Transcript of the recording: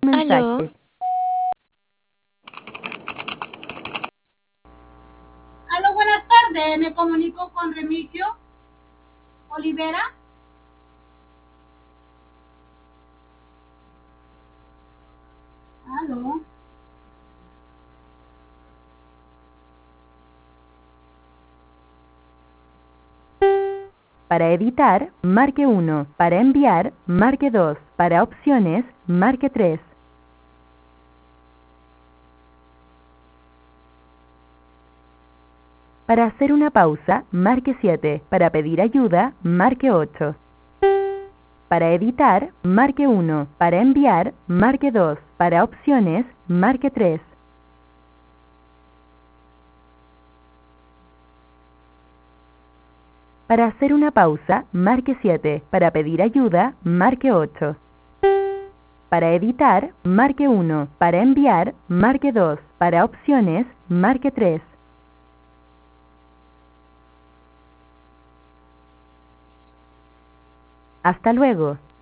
mensaje. Aló, Aló, buenas tardes. Me comunico con Remigio Olivera. Aló. Para editar, marque 1. Para enviar, marque 2. Para opciones, marque 3. Para hacer una pausa, marque 7. Para pedir ayuda, marque 8. Para editar, marque 1. Para enviar, marque 2. Para opciones, marque 3. Para hacer una pausa, marque 7. Para pedir ayuda, marque 8. Para editar, marque 1. Para enviar, marque 2. Para opciones, marque 3. Hasta luego.